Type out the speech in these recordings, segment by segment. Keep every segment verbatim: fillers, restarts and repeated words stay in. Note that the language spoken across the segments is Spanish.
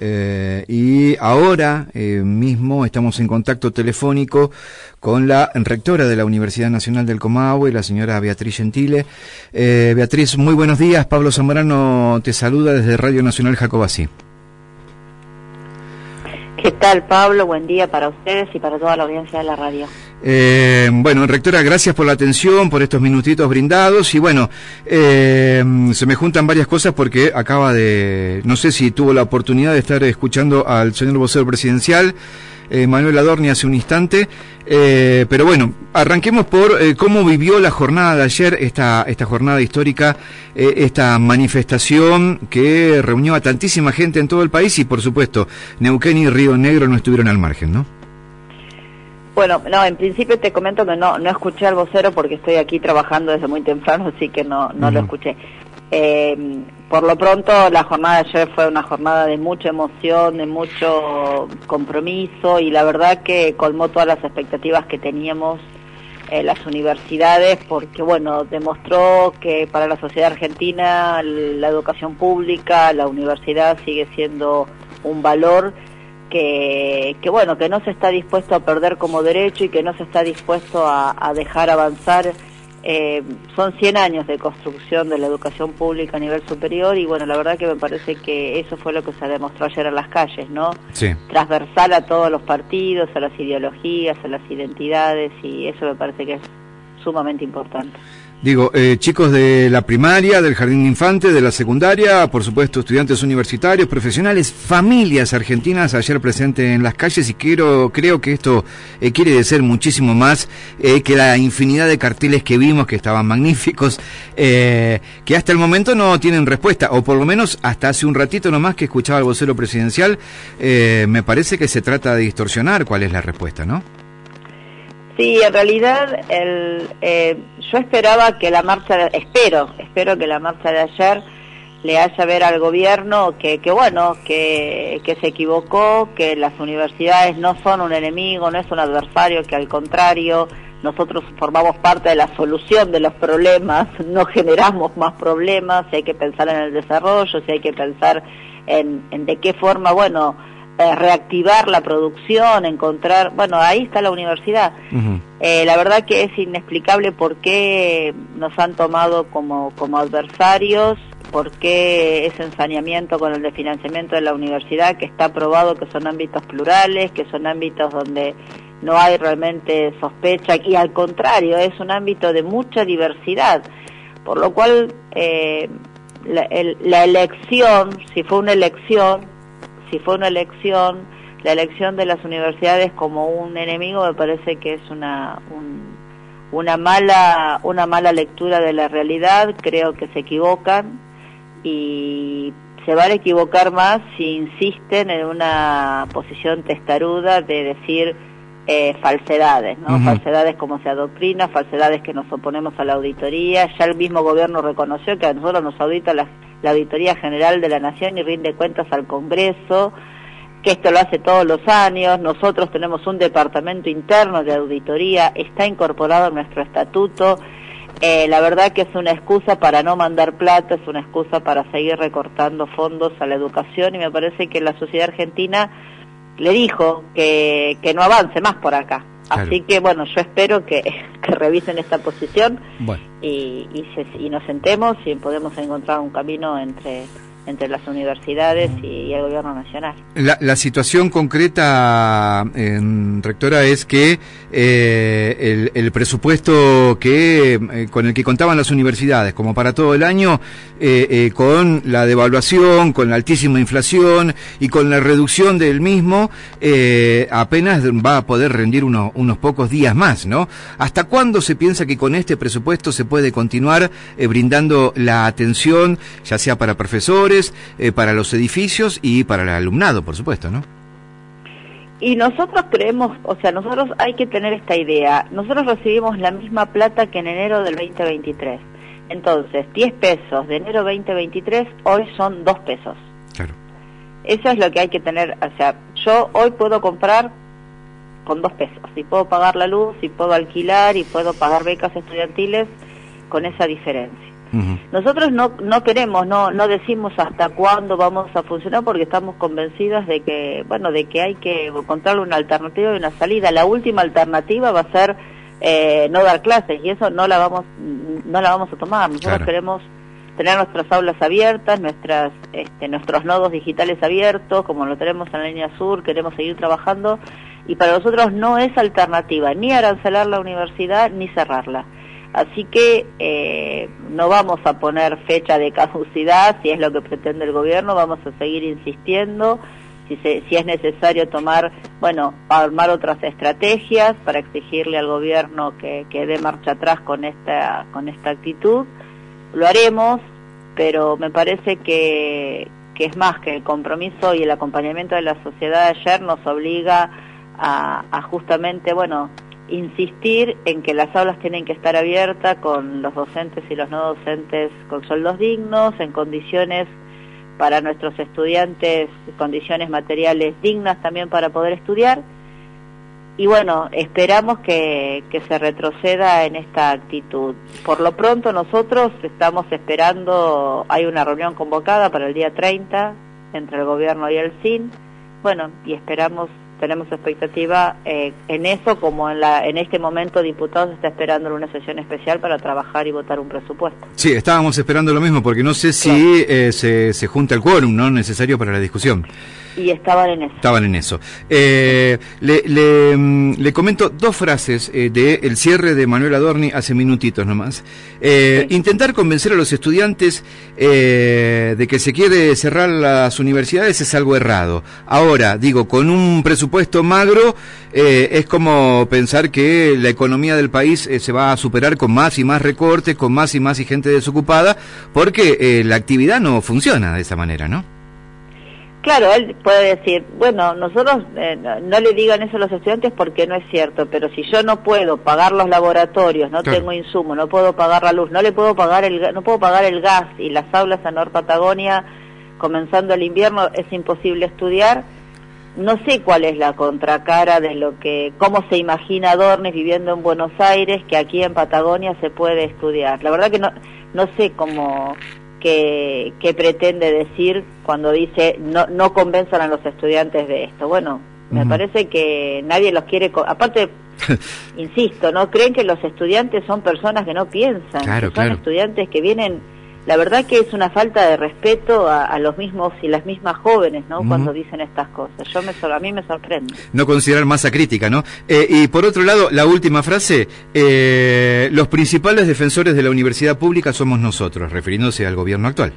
eh, y ahora eh, mismo estamos en contacto telefónico con la rectora de la Universidad Nacional del Comahue, la señora Beatriz Gentile. Eh, Beatriz, muy buenos días. Pablo Zambrano te saluda desde Radio Nacional Jacobací. ¿Qué tal, Pablo? Buen día para ustedes y para toda la audiencia de la radio. Eh, bueno, rectora, gracias por la atención, por estos minutitos brindados. Y bueno, eh, se me juntan varias cosas porque acaba de... No sé si tuvo la oportunidad de estar escuchando al señor vocero presidencial, eh, Manuel Adorni, hace un instante. Eh, pero bueno, arranquemos por eh, cómo vivió la jornada de ayer, esta, esta jornada histórica, eh, esta manifestación que reunió a tantísima gente en todo el país y, por supuesto, Neuquén y Río Negro no estuvieron al margen, ¿no? Bueno, no, en principio te comento que no no escuché al vocero porque estoy aquí trabajando desde muy temprano, así que no no uh-huh. lo escuché. Eh, por lo pronto, la jornada de ayer fue una jornada de mucha emoción, de mucho compromiso, y la verdad que colmó todas las expectativas que teníamos eh, las universidades, porque bueno, demostró que para la sociedad argentina la educación pública, la universidad sigue siendo un valor que, que bueno, que no se está dispuesto a perder como derecho y que no se está dispuesto a, a dejar avanzar. Eh, son cien años de construcción de la educación pública a nivel superior, y bueno, la verdad que me parece que eso fue lo que se demostró ayer en las calles, ¿no? Sí. Transversal a todos los partidos, a las ideologías, a las identidades, y eso me parece que es sumamente importante. Digo, eh, chicos de la primaria, del jardín de infantes, de la secundaria, por supuesto estudiantes universitarios, profesionales, familias argentinas ayer presentes en las calles, y quiero, creo que esto eh, quiere decir muchísimo más eh, que la infinidad de carteles que vimos, que estaban magníficos, eh, que hasta el momento no tienen respuesta, o por lo menos hasta hace un ratito nomás que escuchaba al vocero presidencial, eh, me parece que se trata de distorsionar cuál es la respuesta, ¿no? Sí, en realidad el, eh, yo esperaba que la marcha, de, espero, espero que la marcha de ayer le haya ver al gobierno que, que bueno, que, que se equivocó, que las universidades no son un enemigo, no es un adversario, que al contrario, nosotros formamos parte de la solución de los problemas, no generamos más problemas, si hay que pensar en el desarrollo, si hay que pensar en, en de qué forma, bueno, Eh, reactivar la producción, encontrar, bueno, ahí está la universidad. Uh-huh. Eh, la verdad que es inexplicable por qué nos han tomado como, como adversarios, por qué ese ensañamiento con el desfinanciamiento de la universidad, que está probado que son ámbitos plurales, que son ámbitos donde no hay realmente sospecha, y al contrario, es un ámbito de mucha diversidad, por lo cual eh, la, el, la elección, si fue una elección, si fue una elección, la elección de las universidades como un enemigo, me parece que es una un, una mala una mala lectura de la realidad. Creo que se equivocan y se van a equivocar más si insisten en una posición testaruda de decir eh, falsedades, ¿no? Uh-huh. Falsedades como se adoctrina, falsedades que nos oponemos a la auditoría. Ya el mismo gobierno reconoció que a nosotros nos audita la la Auditoría General de la Nación y rinde cuentas al Congreso, que esto lo hace todos los años. Nosotros tenemos un departamento interno de auditoría, está incorporado en nuestro estatuto. Eh, la verdad que es una excusa para no mandar plata, es una excusa para seguir recortando fondos a la educación, y me parece que la sociedad argentina le dijo que, que no avance más por acá. Claro. Así que bueno, yo espero que, que revisen esta posición, bueno, y, y, se, y nos sentemos y podemos encontrar un camino entre entre las universidades y, y el gobierno nacional. La, la situación concreta, eh, rectora, es que eh, el, el presupuesto que eh, con el que contaban las universidades, como para todo el año, eh, eh, con la devaluación, con la altísima inflación y con la reducción del mismo, eh, apenas va a poder rendir uno, unos pocos días más, ¿no? ¿Hasta cuándo se piensa que con este presupuesto se puede continuar eh, brindando la atención, ya sea para profesores, Eh, para los edificios y para el alumnado, por supuesto, ¿no? Y nosotros creemos, o sea, nosotros hay que tener esta idea. Nosotros recibimos la misma plata que en enero del veinte veintitrés. Entonces, diez pesos de enero veinte veintitrés hoy son dos pesos. Claro. Eso es lo que hay que tener. O sea, yo hoy puedo comprar con dos pesos, y puedo pagar la luz, y puedo alquilar, y puedo pagar becas estudiantiles con esa diferencia. Uh-huh. Nosotros no no queremos, no no decimos hasta cuándo vamos a funcionar, porque estamos convencidas de que, bueno, de que hay que encontrar una alternativa y una salida. La última alternativa va a ser eh, no dar clases, y eso no la vamos no la vamos a tomar. Nosotros claro. queremos tener nuestras aulas abiertas, nuestras este, nuestros nodos digitales abiertos, como lo tenemos en la línea sur, queremos seguir trabajando, y para nosotros no es alternativa ni arancelar la universidad ni cerrarla. Así que eh, no vamos a poner fecha de caducidad, si es lo que pretende el gobierno, vamos a seguir insistiendo, si, se, si es necesario tomar, bueno, armar otras estrategias para exigirle al gobierno que, que dé marcha atrás con esta, con esta actitud. Lo haremos, pero me parece que, que es más que el compromiso y el acompañamiento de la sociedad de ayer nos obliga a, a justamente, bueno, insistir en que las aulas tienen que estar abiertas con los docentes y los no docentes con sueldos dignos, en condiciones para nuestros estudiantes, condiciones materiales dignas también para poder estudiar. Y bueno, esperamos que, que se retroceda en esta actitud. Por lo pronto nosotros estamos esperando, hay una reunión convocada para el día treinta entre el gobierno y el S I N, bueno, y esperamos, tenemos expectativa eh, en eso, como en, la, en este momento Diputados está esperando una sesión especial para trabajar y votar un presupuesto. Sí, estábamos esperando lo mismo, porque no sé si claro. eh, se, se junta el quórum, ¿no?, necesario para la discusión. Y estaban en eso. Estaban en eso. Eh, le, le, le comento dos frases eh, del cierre de Manuel Adorni hace minutitos nomás. Eh, sí. Intentar convencer a los estudiantes eh, de que se quiere cerrar las universidades es algo errado. Ahora, digo, con un presupuesto magro eh, es como pensar que la economía del país eh, se va a superar con más y más recortes, con más y más y gente desocupada, porque eh, la actividad no funciona de esa manera, ¿no? Claro, él puede decir, bueno, nosotros eh, no, no le digan eso a los estudiantes porque no es cierto, pero si yo no puedo pagar los laboratorios, no claro. tengo insumos, no puedo pagar la luz, no le puedo pagar el no puedo pagar el gas, y las aulas en Norte Patagonia, comenzando el invierno, es imposible estudiar. No sé cuál es la contracara de lo que, cómo se imagina Adorni viviendo en Buenos Aires, que aquí en Patagonia se puede estudiar. La verdad que no no sé cómo que, que pretende decir cuando dice no no convenzan a los estudiantes de esto. Bueno, me uh-huh. parece que nadie los quiere, aparte, insisto, ¿no? Creen que los estudiantes son personas que no piensan, claro, que son claro. estudiantes que vienen. La verdad que es una falta de respeto a, a los mismos y las mismas jóvenes, ¿no? Uh-huh. Cuando dicen estas cosas. Yo me a mí me sorprende. No considerar masa crítica, ¿no? Eh, y por otro lado, la última frase, eh, los principales defensores de la universidad pública somos nosotros, refiriéndose al gobierno actual.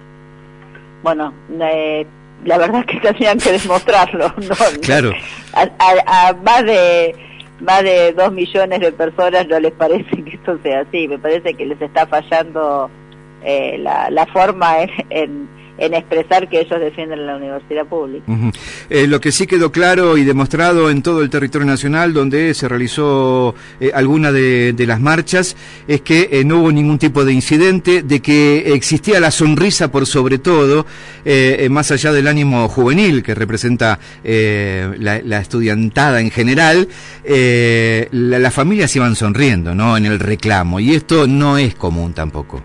Bueno, eh, la verdad que tendrían que demostrarlo, ¿no? Claro. A, a, a más de más de dos millones de personas no les parece que esto sea así. Me parece que les está fallando Eh, la, la forma en, en, en expresar que ellos defienden la universidad pública. Uh-huh. Eh, lo que sí quedó claro y demostrado en todo el territorio nacional donde se realizó eh, alguna de, de las marchas es que eh, no hubo ningún tipo de incidente, de que existía la sonrisa por sobre todo, eh, eh, más allá del ánimo juvenil que representa eh, la, la estudiantada en general, eh, la, las familias iban sonriendo, ¿no?, en el reclamo, y esto no es común tampoco.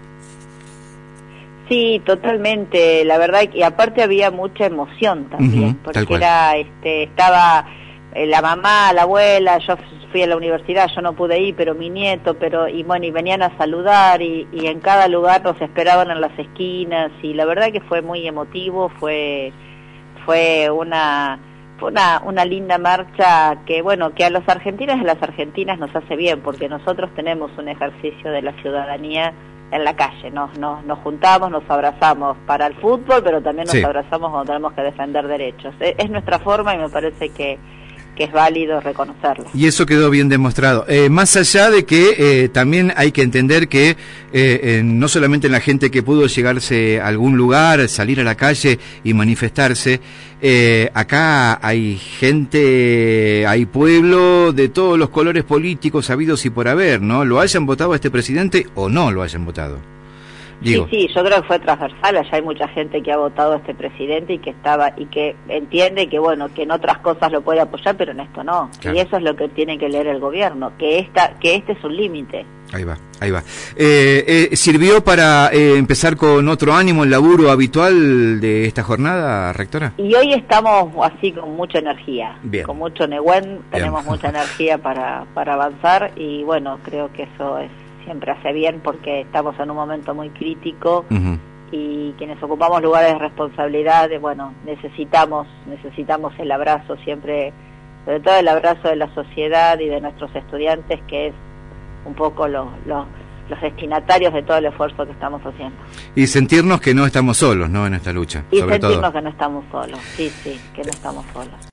Sí, totalmente, la verdad, y aparte había mucha emoción también, uh-huh, porque era, este, estaba eh, la mamá, la abuela, yo fui a la universidad, yo no pude ir, pero mi nieto, pero, y bueno, y venían a saludar, y, y en cada lugar nos esperaban en las esquinas, y la verdad que fue muy emotivo, fue, fue una, fue una, una linda marcha que, bueno, que a los argentinos y a las argentinas nos hace bien, porque nosotros tenemos un ejercicio de la ciudadanía en la calle, nos, nos, nos juntamos, nos abrazamos para el fútbol, pero también nos sí. abrazamos cuando tenemos que defender derechos. Es, es nuestra forma y me parece que, que es válido reconocerlo. Y eso quedó bien demostrado. Eh, más allá de que eh, también hay que entender que eh, eh, no solamente en la gente que pudo llegarse a algún lugar, salir a la calle y manifestarse, eh, acá hay gente, hay pueblo de todos los colores políticos habidos y por haber, ¿no? Lo hayan votado a este presidente o no lo hayan votado. Digo. Sí, sí, yo creo que fue transversal, allá hay mucha gente que ha votado a este presidente y que estaba y que entiende que bueno, que en otras cosas lo puede apoyar, pero en esto no. Claro. Y eso es lo que tiene que leer el gobierno, que esta que este es un límite. Ahí va, ahí va. Eh, eh, ¿Sirvió para eh, empezar con otro ánimo el laburo habitual de esta jornada, rectora? Y hoy estamos así con mucha energía, Bien. Con mucho Nehuen, tenemos Bien. mucha energía para, para avanzar y bueno, creo que eso es siempre hace bien porque estamos en un momento muy crítico. Uh-huh. Y quienes ocupamos lugares de responsabilidad, bueno, necesitamos necesitamos el abrazo siempre, sobre todo el abrazo de la sociedad y de nuestros estudiantes, que es un poco los, los, los destinatarios de todo el esfuerzo que estamos haciendo. Y sentirnos que no estamos solos, ¿no?, en esta lucha. Y sobre sentirnos todo. que no estamos solos, sí, sí, que no estamos solos.